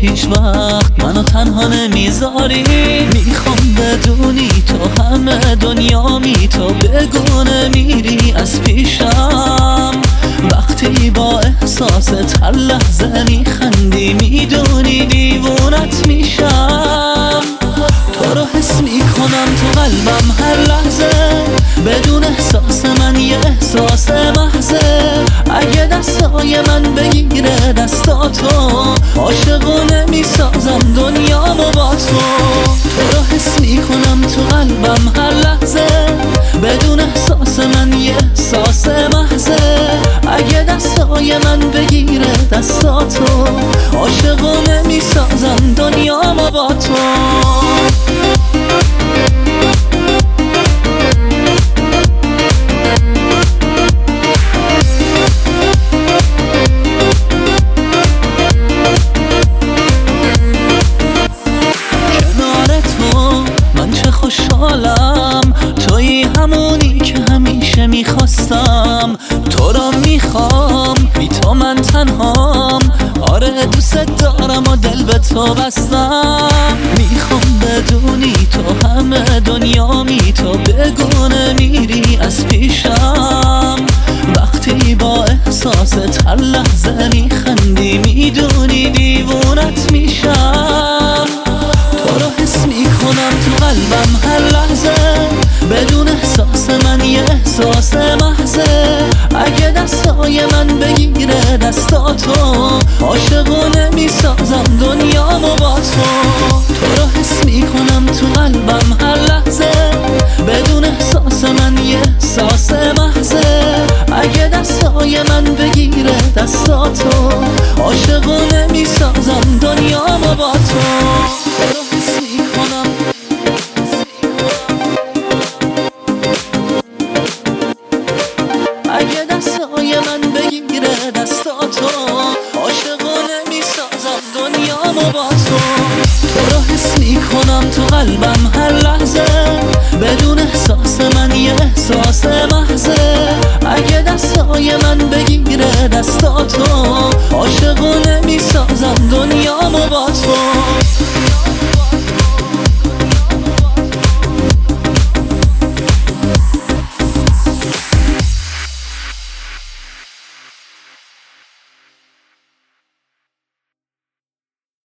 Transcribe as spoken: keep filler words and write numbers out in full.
هیچ وقت منو تنها نمیذاری. میخوام بدونی تو همه دنیامی، تو بگو نمیری از پیشم. وقتی با احساست هر لحظه میخندی، میدونی دیوونت میشم. تو رو حس میکنم تو قلبم هر لحظه، بدون احساس من یه احساس محضه. اگه دستای من بگیره دستاتو، عاشقونه میسازم دنیامو با تو. تو رو حس میکنم تو قلبم هر لحظه، بدون احساس من یه احساس محضه. اگه دستای من بگیره دستاتو، عاشقونه میسازم دنیامو با تو. خوشحالم توی همونی که همیشه میخواستم. تو را میخوام، بی تو من تنهام. آره دوست دارم و دل به تو بستم. میخوام بدونی تو همه دنیامی، تو بگو نمیری از پیشم. وقتی با احساست هر لحظه میخندی، میدونی دیوونت میشم. تو رو حس میکنم تو قلبم هر لحظه، بدون احساس من یه احساس محضه. اگه دستای من بگیره دستاتو، عاشقونه میسازم دنیامو با تو. تو رو حس میکنم تو قلبم هر لحظه، بدون احساس من یه احساس محضه. اگه دستای من بگیره دستاتو، عاشقونه میسازم دنیامو با تو. تو رو حس میکنم اگه دستای من بگیره دستاتو، عاشقونه میسازم دنیامو با تو. تو رو حس میکنم تو قلبم هر لحظه، بدون احساس من یه احساس محضه. اگه دستای من بگیره دستاتو، عاشقونه میسازم دنیامو با تو.